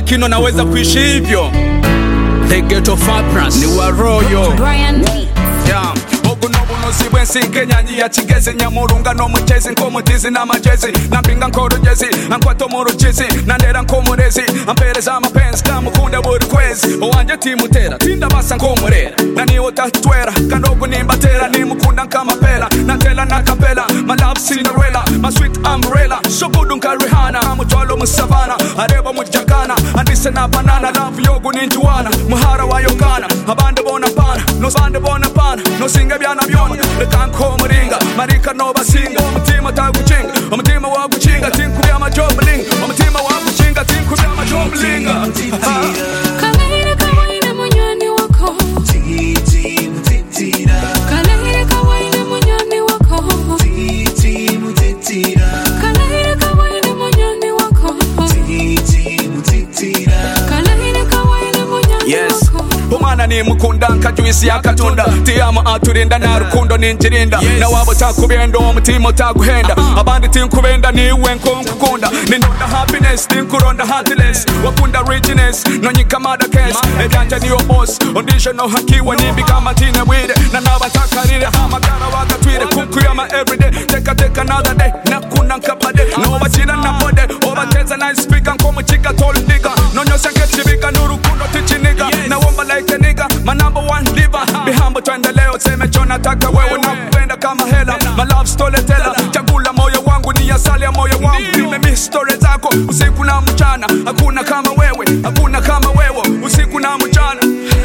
lakini naweza kuishi hivyo. The Ghetto Fabrans ni wa Royo Brian yeah. Sibwensi kenyanyi ya chigezi nyamurunga no muchezi nkomutizi na majezi nambinga nkorogezi ankwato muruchizi nandera nkomurezi ampereza amapenzi kamukunda buri kwezi owanje timutera tinda basa nkomurera naniwo tatwera kanogu nimbatera nimukunda nkamapera natela nakapela my love Cinderella my sweet umbrella so good unka Rihanna amutwalo musavana areba mujakana andise na banana love yogu ninjuwana muhara wa yogana abande bona pana no bande bona pana no singa byana byona lekanko muringa marika no basinga umutima taguchinga umutima waguchinga tinku bya majobling umutima waguchinga tinku bya majoblinga Kalaira kawaina munyani wako Titi mutitira Kalaira kawaina munyani wako Titi mutitira Kalaira kawaina munyani wako Titi mutitira Kalaira kawaina munyani yes wako umwana ni mukunda nkajuisi yakatunda tiyama aturinda na rukundo ninjirinda na wabo takubenda umutima taguhenda abandi tinkubenda niwe nkukunda ninonda happiness tinkuronda heartless wakunda richness nonyika mada case ejanja niyo boss audition no hakiwa nibi kama tina wide na nabatakarire amagara wakatwire kukuyama everyday take another day nakuna nkapade no bachira na bode obateza nice speaker nkomu chika tall nigga nonyosa nkechibika nurukundo tichiniga na womba like a nigga my number one liver be humble tuendeleo seme chona taka wewe nakupenda kama hela my love storyteller chakula moyo wangu ni asali ya moyo wangu nimemiss story zako usiku na mchana hakuna kama wewe hakuna kama wewe usiku na mchana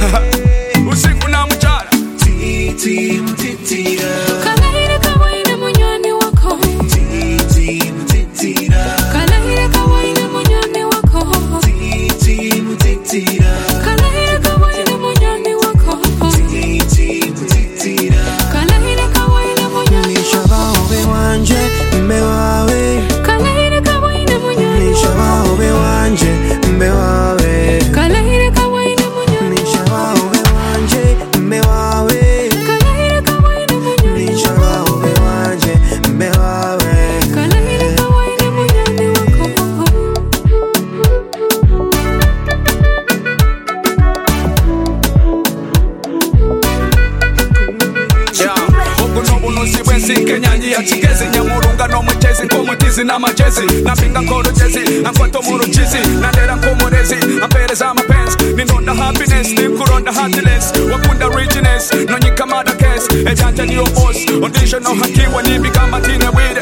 usiku na mchana Titi mutitira Kalaira kawaina munyani wako Titi mutitira Kalaira kawaina munyani wako Titi mutitira Kalaira kawaina munyani wako Titi mutitira Kalaira kawaina munyani Nishabaobe wanje mbewawe Kalaira kawaina munyani Nishabaobe wanje mbewawe Kalaira kawaina munyani Nishabaobe wanje mbewawe Kalaira kawaina munyani Nishabaobe wanje mbewawe Kalaira kawaina munyani wako Sibwensi kenyanyi ya chigezi nyamurunga no muchezi nkomutizi na majezi nambinga nkorogezi ankwato muruchizi nandera nkomurezi ampereza amapenzi ninonda happiness tinkuronda heartless wakunda richness nonyika mada case ejanja niyo boss audition no hakiwa nibi kama tina wide